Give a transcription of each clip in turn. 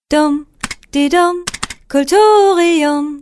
Dum, di dum, Kulturium.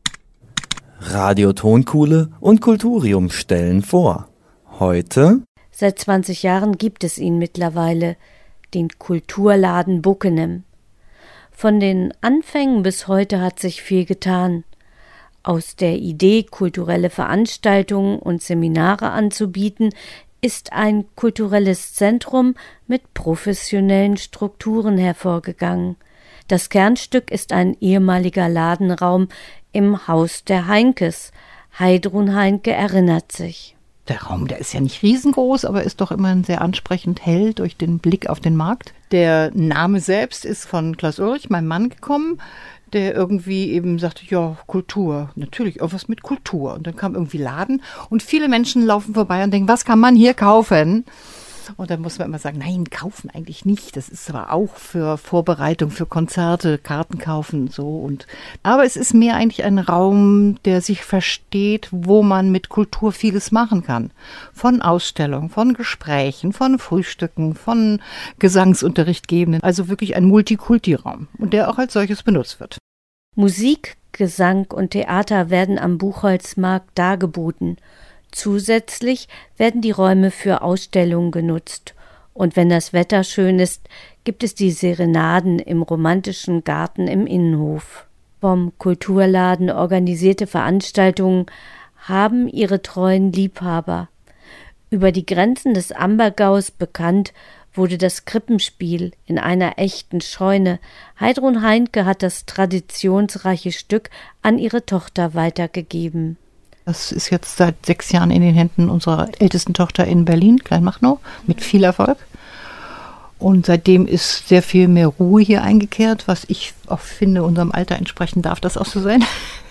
Radio Tonkuhle und Kulturium stellen vor. Heute: Seit 20 Jahren gibt es ihn mittlerweile, den Kulturladen Bockenem. Von den Anfängen bis heute hat sich viel getan. Aus der Idee, kulturelle Veranstaltungen und Seminare anzubieten, ist ein kulturelles Zentrum mit professionellen Strukturen hervorgegangen. Das Kernstück ist ein ehemaliger Ladenraum im Haus der Heinkes. Heidrun Heinke erinnert sich. Der Raum, der ist ja nicht riesengroß, aber ist doch immerhin sehr ansprechend hell durch den Blick auf den Markt. Der Name selbst ist von Klaus Ulrich, meinem Mann, gekommen, der irgendwie eben sagte, ja, Kultur, natürlich, irgendwas mit Kultur. Und dann kam irgendwie Laden und viele Menschen laufen vorbei und denken, was kann man hier kaufen? Und dann muss man immer sagen, nein, kaufen eigentlich nicht. Das ist aber auch für Vorbereitung, für Konzerte, Karten kaufen und so. Aber es ist mehr eigentlich ein Raum, der sich versteht, wo man mit Kultur vieles machen kann. Von Ausstellungen, von Gesprächen, von Frühstücken, von Gesangsunterricht gebenden. Also wirklich ein Multikulti-Raum und der auch als solches benutzt wird. Musik, Gesang und Theater werden am Buchholzmarkt dargeboten. Zusätzlich werden die Räume für Ausstellungen genutzt. Und wenn das Wetter schön ist, gibt es die Serenaden im romantischen Garten im Innenhof. Vom Kulturladen organisierte Veranstaltungen haben ihre treuen Liebhaber. Über die Grenzen des Ambergaus bekannt wurde das Krippenspiel in einer echten Scheune. Heidrun Heinke hat das traditionsreiche Stück an ihre Tochter weitergegeben. Das ist jetzt seit 6 Jahren in den Händen unserer ältesten Tochter in Berlin, Kleinmachnow, mit viel Erfolg. Und seitdem ist sehr viel mehr Ruhe hier eingekehrt, was ich auch finde, unserem Alter entsprechend darf das auch so sein.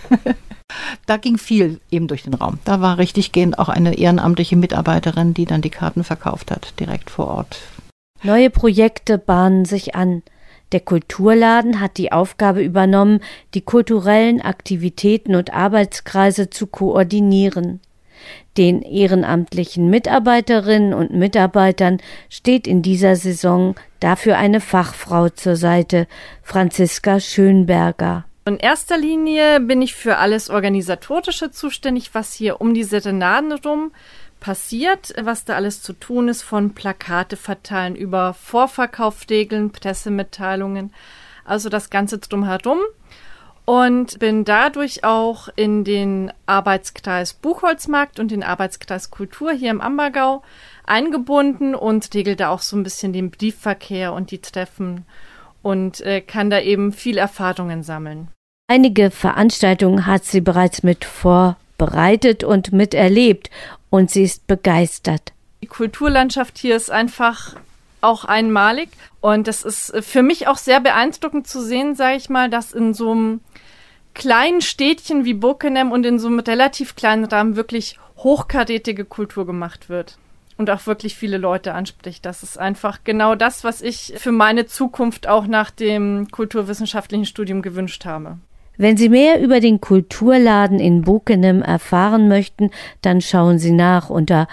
Da ging viel eben durch den Raum. Da war richtig gehend auch eine ehrenamtliche Mitarbeiterin, die dann die Karten verkauft hat, direkt vor Ort. Neue Projekte bahnen sich an. Der Kulturladen hat die Aufgabe übernommen, die kulturellen Aktivitäten und Arbeitskreise zu koordinieren. Den ehrenamtlichen Mitarbeiterinnen und Mitarbeitern steht in dieser Saison dafür eine Fachfrau zur Seite, Franziska Schönberger. In erster Linie bin ich für alles Organisatorische zuständig, was hier um die Serenaden rum passiert, was da alles zu tun ist, von Plakate verteilen über Vorverkaufsregeln, Pressemitteilungen, also das Ganze drumherum. Und bin dadurch auch in den Arbeitskreis Buchholzmarkt und den Arbeitskreis Kultur hier im Ambergau eingebunden und regel da auch so ein bisschen den Briefverkehr und die Treffen und kann da eben viel Erfahrungen sammeln. Einige Veranstaltungen hat sie bereits mit vorbereitet und miterlebt und sie ist begeistert. Die Kulturlandschaft hier ist einfach auch einmalig und das ist für mich auch sehr beeindruckend zu sehen, sage ich mal, dass in so einem kleinen Städtchen wie Bockenem und in so einem relativ kleinen Rahmen wirklich hochkarätige Kultur gemacht wird und auch wirklich viele Leute anspricht. Das ist einfach genau das, was ich für meine Zukunft auch nach dem kulturwissenschaftlichen Studium gewünscht habe. Wenn Sie mehr über den Kulturladen in Bockenem erfahren möchten, dann schauen Sie nach unter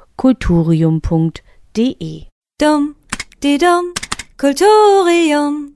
www.kulturium.de. Dum, di dum, Kulturium.